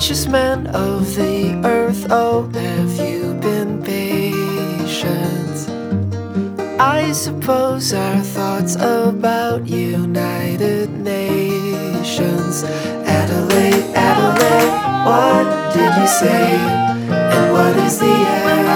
righteous man of the earth, oh, have you been patient? I suppose our thoughts about United Nations. Adelaide, Adelaide, what did you say? And what is the